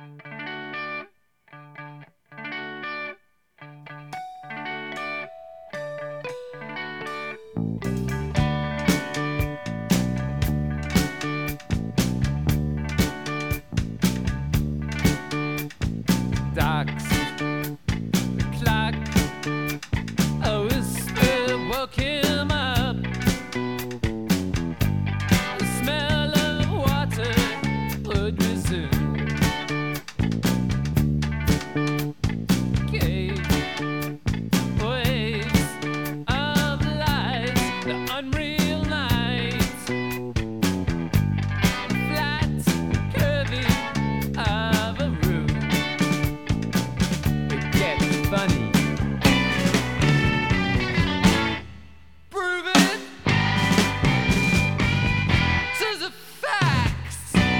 Ducks, the clock, a whisper woke him up. The smell of water would resume. Cave, waves of light, the unreal night, the flat curving of a room. It gets funny. Prove it to the facts.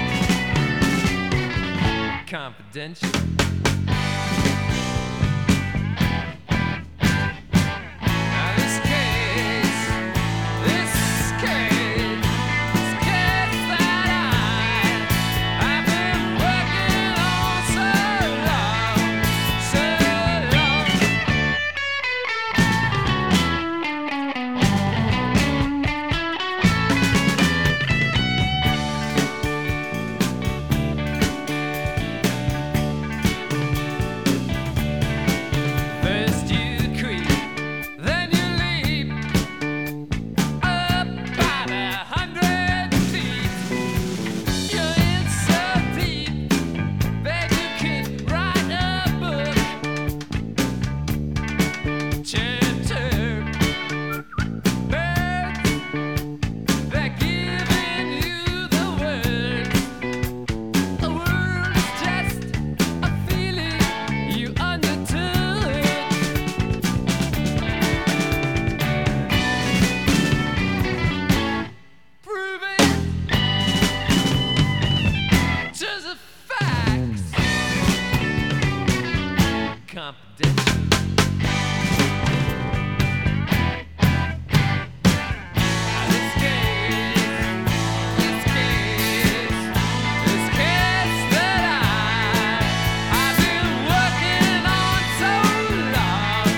Confidential. Now this case that I've been working on so long. First you creep, then you leap up about 100 feet. You're in so deep that you could write a book. Chirp, birds, they're giving you the words. A word is just a feeling you undertook. Prove it to the facts. Confidential. Now this case that I've been working on so long.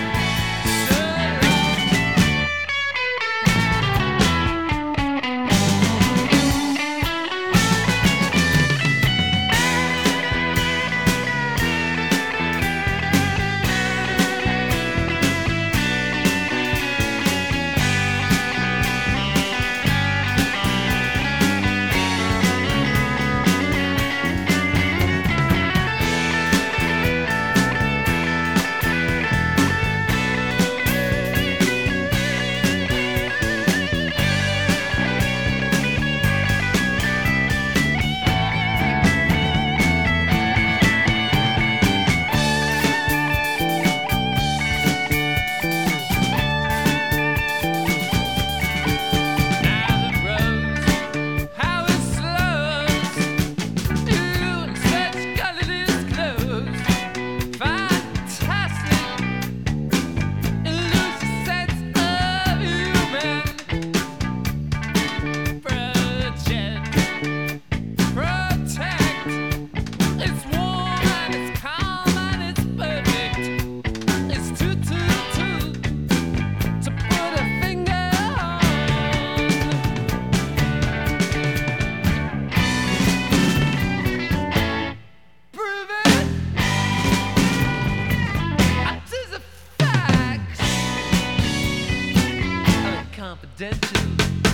Confidential.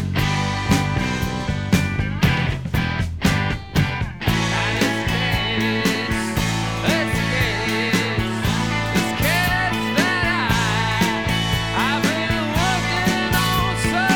This case that I've been working on so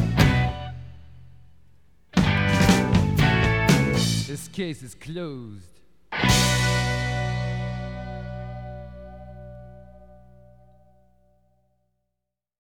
This case is closed.